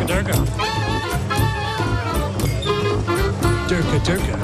Durga. Durga Durga.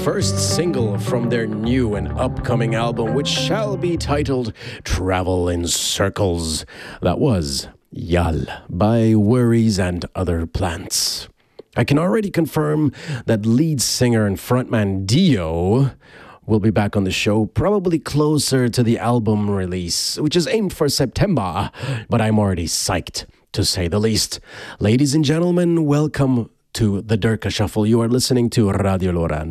first single from their new and upcoming album, which shall be titled Travel in Circles. That was Yal by Worries and Other Plants. I can already confirm that lead singer and frontman Dio will be back on the show probably closer to the album release, which is aimed for September, but I'm already psyched, to say the least. Ladies and gentlemen, welcome to the Durka Shuffle. You are listening to Radio Lora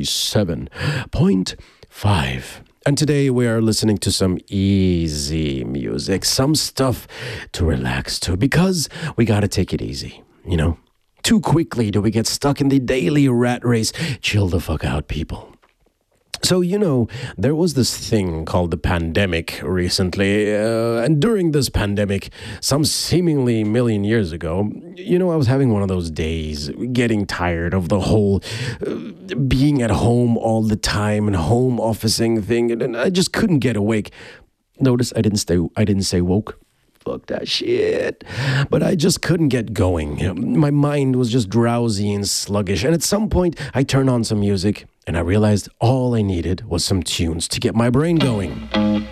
97.5. And today we are listening to some easy music, some stuff to relax to, because we gotta take it easy, you know? Too quickly do we get stuck in the daily rat race. Chill the fuck out, people. So, you know, there was this thing called the pandemic recently, and during this pandemic, some seemingly million years ago, you know, I was having one of those days, getting tired of the whole being at home all the time and home officing thing, and I just couldn't get awake. Notice I didn't say woke. Fuck that shit. But I just couldn't get going. My mind was just drowsy and sluggish. And at some point, I turned on some music and I realized all I needed was some tunes to get my brain going.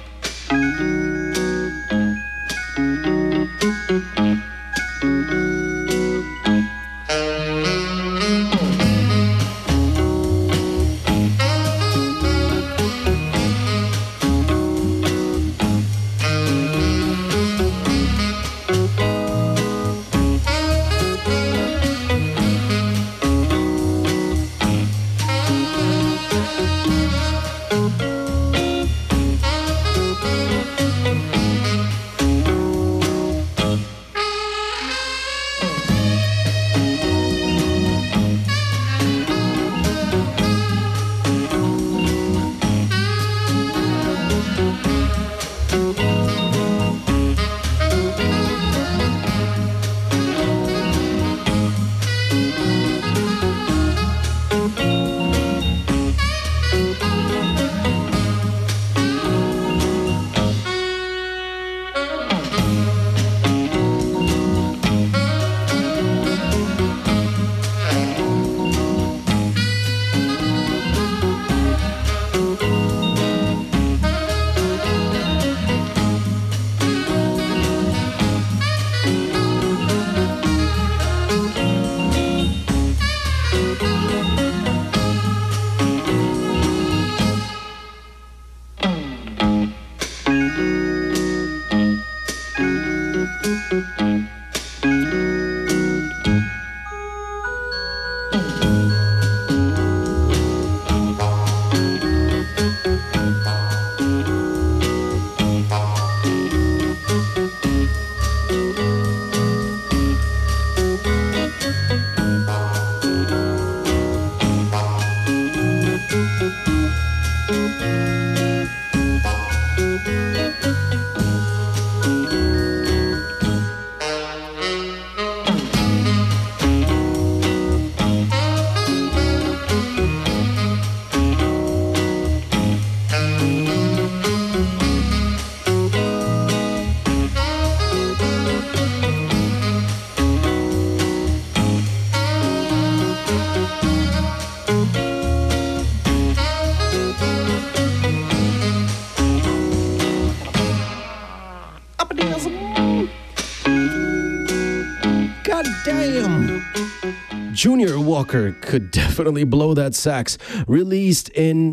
Junior Walker could definitely blow that sax. Released in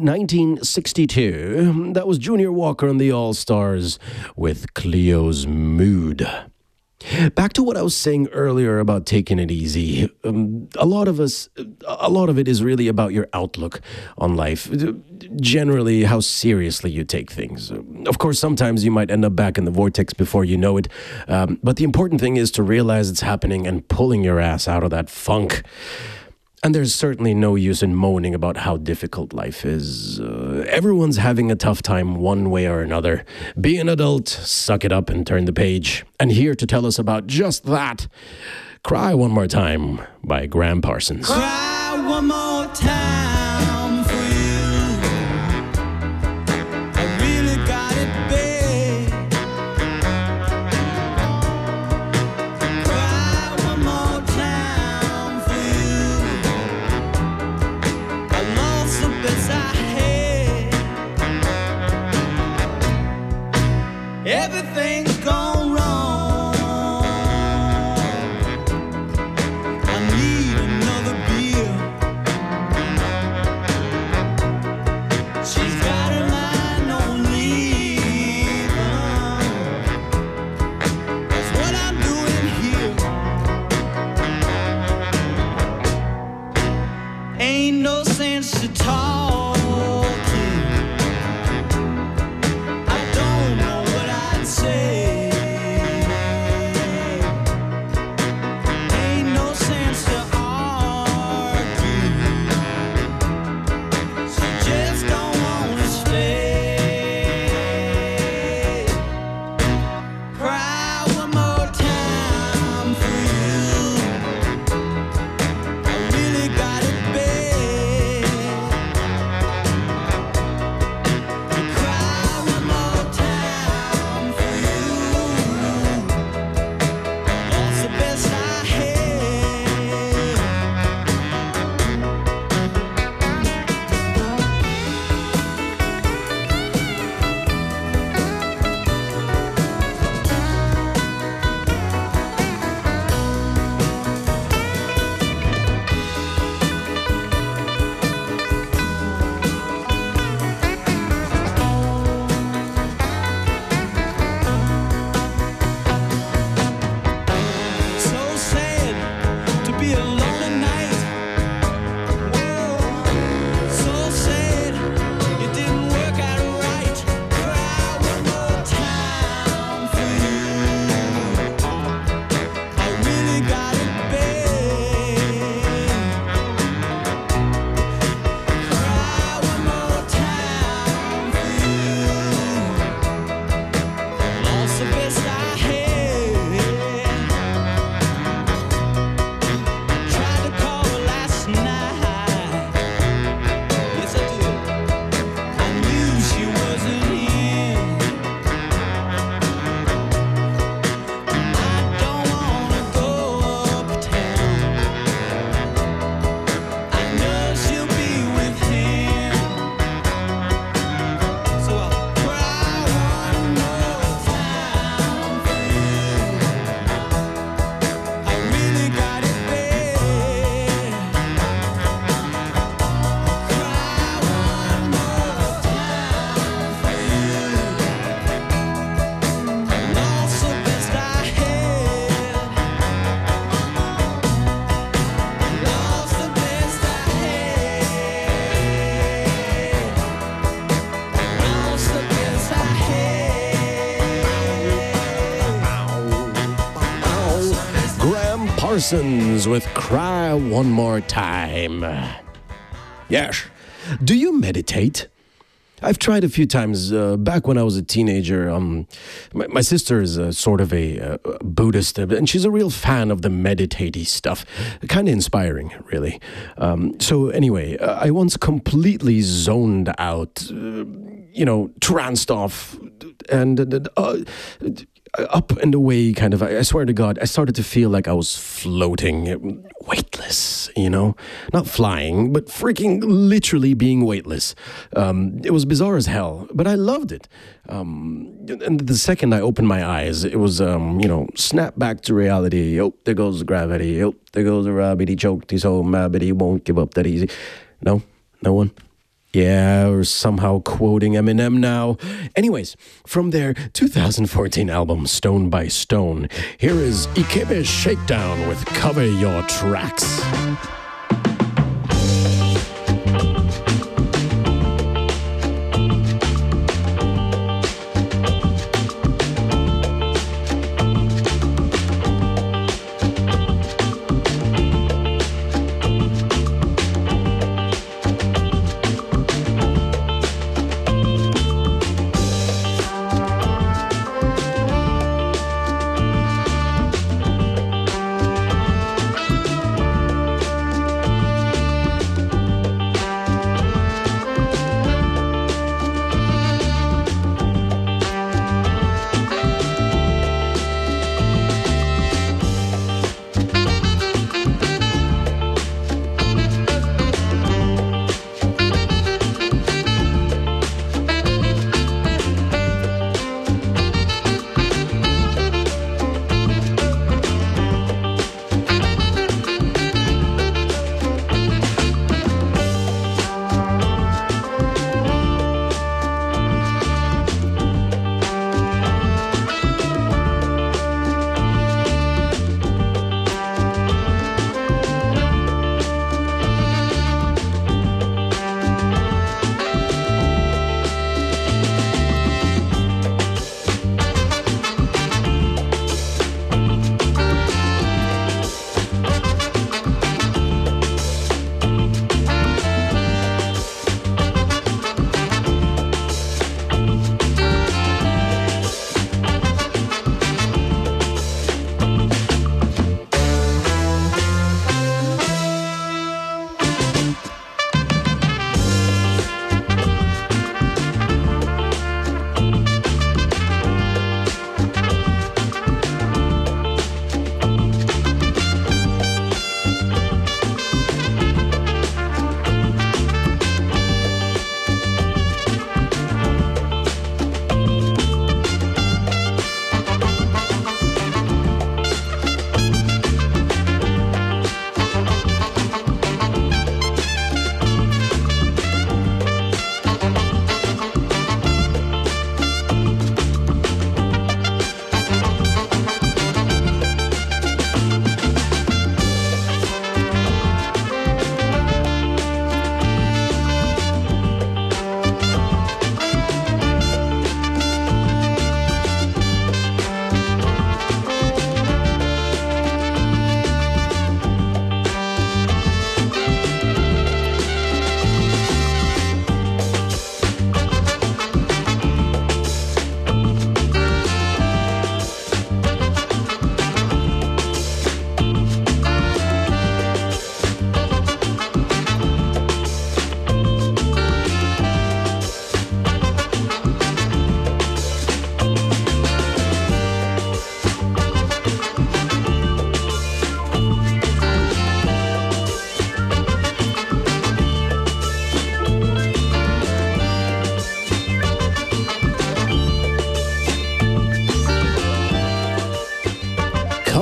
1962, that was Junior Walker and the All-Stars with Cleo's Mood. Back to what I was saying earlier about taking it easy. A lot of it is really about your outlook on life. Generally, how seriously you take things. Of course, sometimes you might end up back in the vortex before you know it. But the important thing is to realize it's happening and pulling your ass out of that funk. And there's certainly no use in moaning about how difficult life is. Everyone's having a tough time one way or another. Be an adult, suck it up and turn the page. And here to tell us about just that, Cry One More Time by Graham Parsons. Cry one more time for you. I really got it bad. Cry one more time for you. I lost a everything's gone wrong. I need another beer. She's got her mind on leaving. That's what I'm doing here. Ain't no sense to talking. I don't know what I'd say. Ain't no sense to argue. She just don't wanna stay. Cry one more time for you. I really got it bad. Cry one more time for you. Lost the best I had. So sad to be alone at night. Whoa, so sad it didn't work out right. Cry one more time for you. I really got it bad. Cry one more time for you. Lost the best I had. Tried to call her last night. Yes, I did. I knew she wasn't in. I don't wanna go uptown. I know she'll be with him. So I'll cry one more time for you. I really got it bad. Cry one more time for you. Lost the best I had. Lost the best I had. Lost the best I had. Graham Parsons with Cry One More Time. Yes. Do you meditate? I've tried a few times. Back when I was a teenager, my sister is sort of a Buddhist, and she's a real fan of the meditate-y stuff. Kind of inspiring, really. So anyway, I once completely zoned out, tranced off, and up and away, kind of. I swear to God, I started to feel like I was floating, weightless, not flying, but freaking literally being weightless. It was bizarre as hell, but I loved it. And the second I opened my eyes, it was, snap back to reality. Oh, there goes gravity. Oh, there goes the rabbit. He choked his home, but he won't give up that easy. No one. Yeah, or somehow quoting Eminem now. Anyways, from their 2014 album Stone by Stone, here is Ikebe Shakedown with Cover Your Tracks.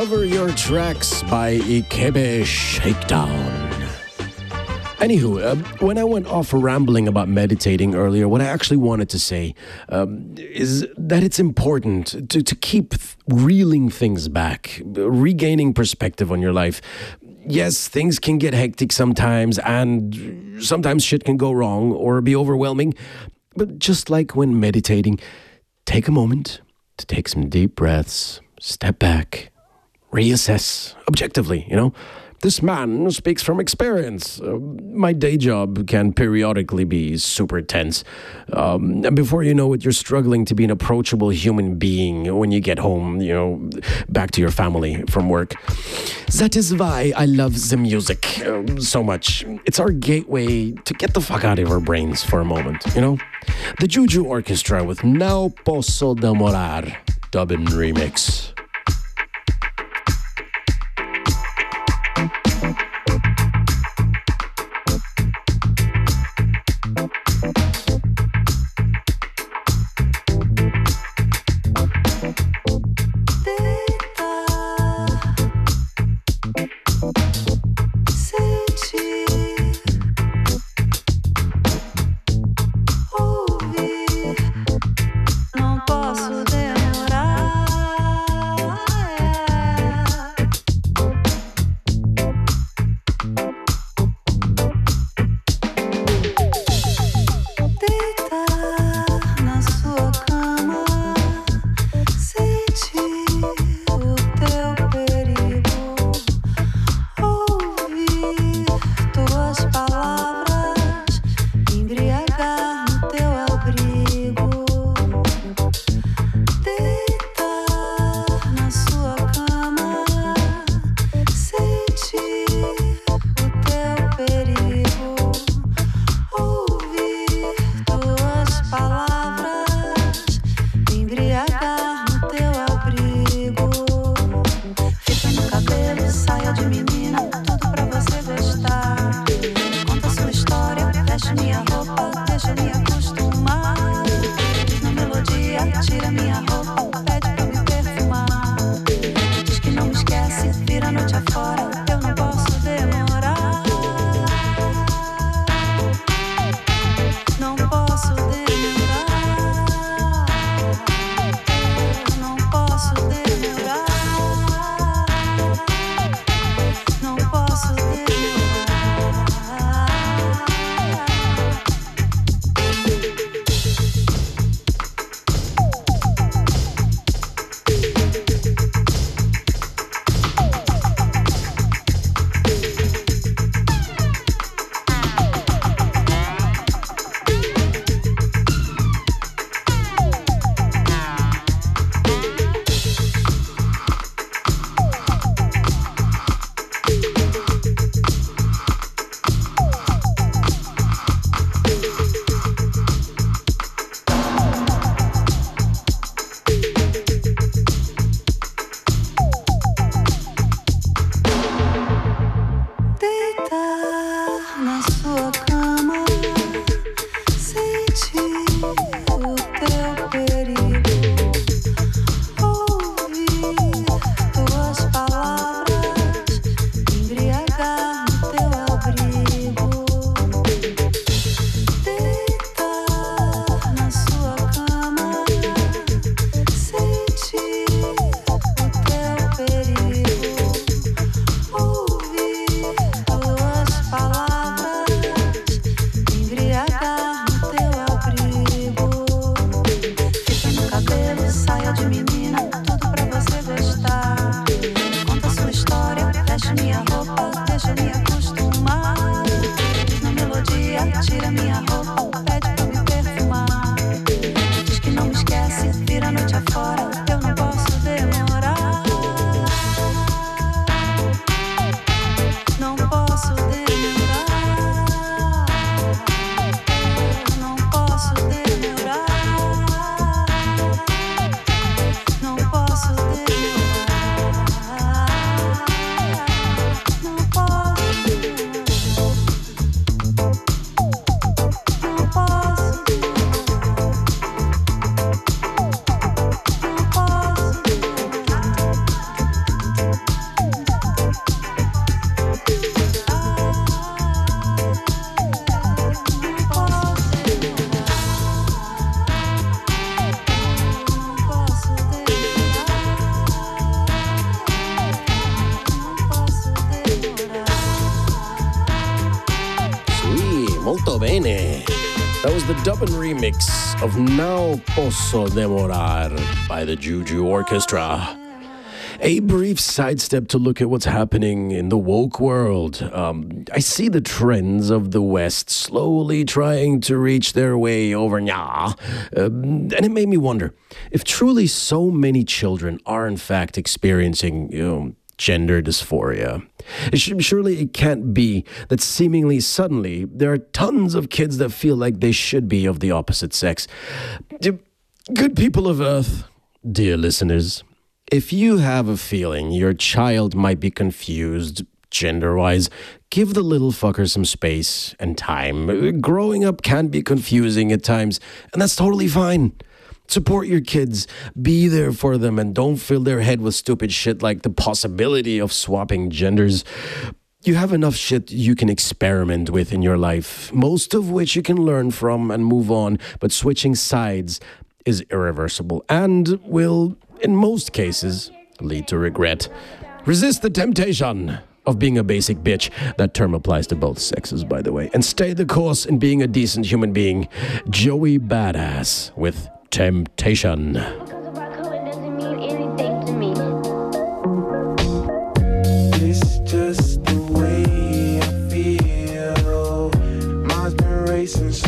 Cover Your Tracks by Ikebe Shakedown. Anywho, when I went off rambling about meditating earlier, what I actually wanted to say is that it's important to keep reeling things back, regaining perspective on your life. Yes, things can get hectic sometimes, and sometimes shit can go wrong or be overwhelming. But just like when meditating, take a moment to take some deep breaths, step back, reassess objectively, you know? This man speaks from experience. My day job can periodically be super tense. And before you know it, you're struggling to be an approachable human being when you get home, you know, back to your family from work. That is why I love the music so much. It's our gateway to get the fuck out of our brains for a moment, you know? The Juju Orchestra with Não Posso Demorar, dubbing remix. That was the dub and remix of Now Posso Demorar by the Juju Orchestra. A brief sidestep to look at what's happening in the woke world. I see the trends of the West slowly trying to reach their way over and it made me wonder if truly so many children are in fact experiencing, gender dysphoria. Surely it can't be that seemingly suddenly there are tons of kids that feel like they should be of the opposite sex. Good people of Earth, dear listeners, if you have a feeling your child might be confused gender-wise, give the little fucker some space and time. Growing up can be confusing at times, and that's totally fine. Support your kids, be there for them, and don't fill their head with stupid shit like the possibility of swapping genders. You have enough shit you can experiment with in your life, most of which you can learn from and move on, but switching sides is irreversible and will, in most cases, lead to regret. Resist the temptation of being a basic bitch. That term applies to both sexes, by the way. And stay the course in being a decent human being. Joey Badass with Temptation. Because a rock hood doesn't mean anything to me. It's just the way I feel. Mine's been racing so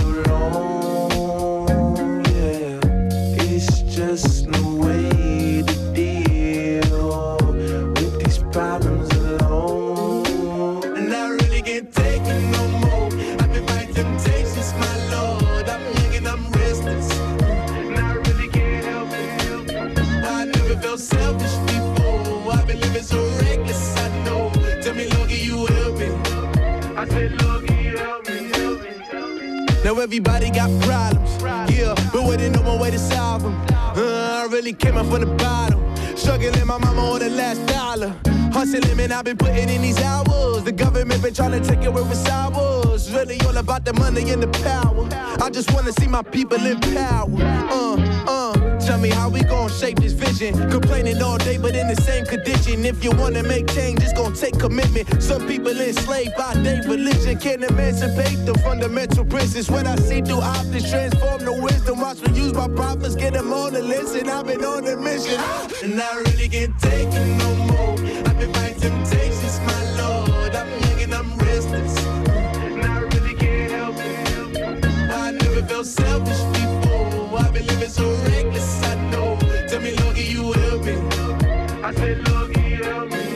long, yeah. It's just no way to deal with these problems alone. And I really can't take it no more. I've been fighting temptations, my lord. I'm young and I'm restless. And I really can't help it. I never felt selfish before. I've been living so reckless, I know. Tell me, Lord, can you help me? I said, Lord, can you help me? Help me, help me. Now everybody got problems, yeah, but wouldn't know one way to solve them. I really came up from the bottom, struggling my mama on the last dollar. Hustling, man, I've been putting in these hours. The government been trying to take away what's ours. Really all about the money and the power. I just wanna see my people in power. Tell me how we gon' shape this vision. Complaining all day, but in the same condition. If you wanna make change, it's gon' take commitment. Some people enslaved by their religion can't emancipate the fundamental principles. When I see through optics, transform the wisdom. Watch me use my prophets, get them on the listen. I've been on a mission, and I really can't take it no more. I've been fighting temptations, my lord. I'm young and I'm restless, and I really can't help it. I never felt selfish before. I've been living so reckless, I know. Tell me, Lord, can you help me? I said, Lord, can you help me?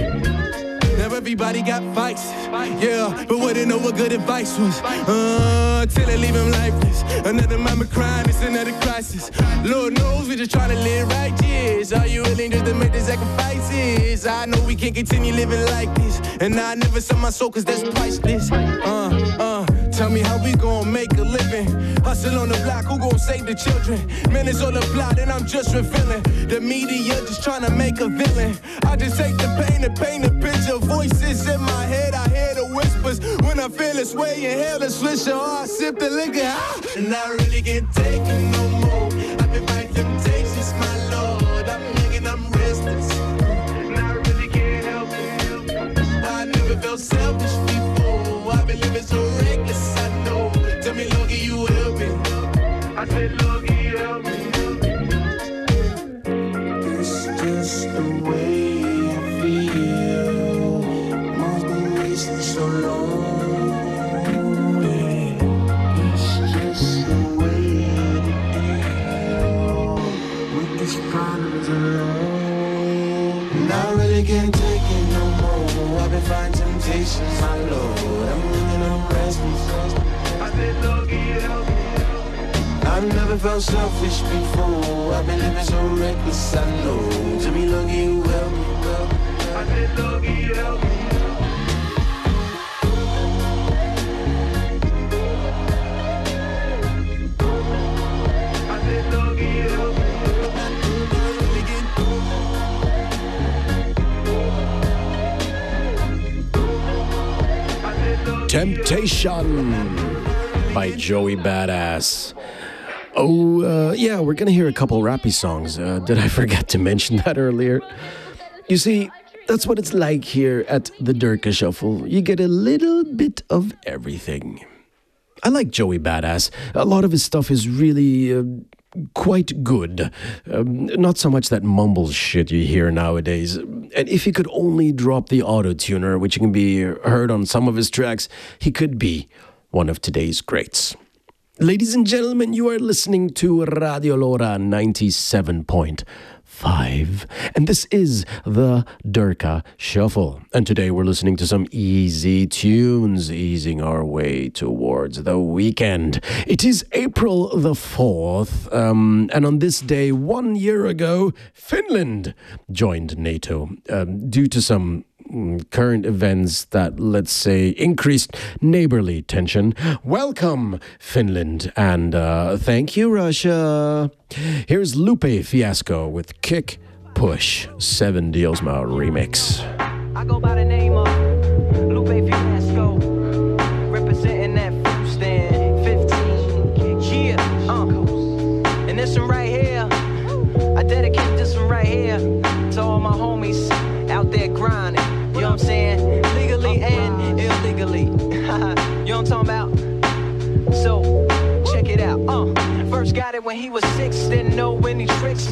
Now everybody got vices, yeah, but wouldn't know what good advice was. Till they leave him lifeless. Another mama crime, it's another crisis. Lord knows we just trying to live righteous. Are you willing just to make the sacrifices? I know we can't continue living like this, and I never sell my soul cause that's priceless. Tell me how we gon' make a living. Hustle on the block, who gon' save the children? Man, it's all a plot and I'm just revealing. The media just trying to make a villain. I just take the pain and paint a picture. Voices in my head, I hear the whispers. When I feel this way, inhale the swisher, or I sip the liquor. And I really can't take it no more. I've been fighting temptations, my lord. I'm young and I'm restless, and I really can't help it. I never felt selfish before. I've been living so reckless, I know. Tell me, Lord, can you help me? I said, Lord, can you help me? It's just the way I feel. Mine's been racing so long. It's just the way to deal with these problems alone. And I really can't take it no more. I've been fighting temptations, my lord. I'm living on restless. I said, Lord, can you help me? I've never felt selfish before. I've been living so reckless, I know. To me, Lord, can you help me? I said, Lord, can you help me? I said, Lord, can you help me? Temptation by Joey Badass. Yeah, we're gonna hear a couple rappy songs. Did I forget to mention that earlier? You see, that's what it's like here at the Durka Shuffle. You get a little bit of everything. I like Joey Badass. A lot of his stuff is really quite good. Not so much that mumbles shit you hear nowadays. And if he could only drop the auto-tuner, which can be heard on some of his tracks, he could be one of today's greats. Ladies and gentlemen, you are listening to Radio Lora 97.5. And this is the Durka Shuffle. And today we're listening to some easy tunes, easing our way towards the weekend. It is April the 4th, and on this day 1 year ago, Finland joined NATO due to some current events that, let's say, increased neighborly tension. Welcome, Finland, and thank you, Russia. Here's Lupe Fiasco with Kick Push 7 Diosma remix. I go by the name of Lupe Fiasco, representing that food stand 15. Yeah, and this one right here, I dedicate this one right here to all my homies out there grinding. You know what I'm saying? Legally and illegally. You know what I'm talking about? So, check it out. First got it when he was 6, didn't know any tricks.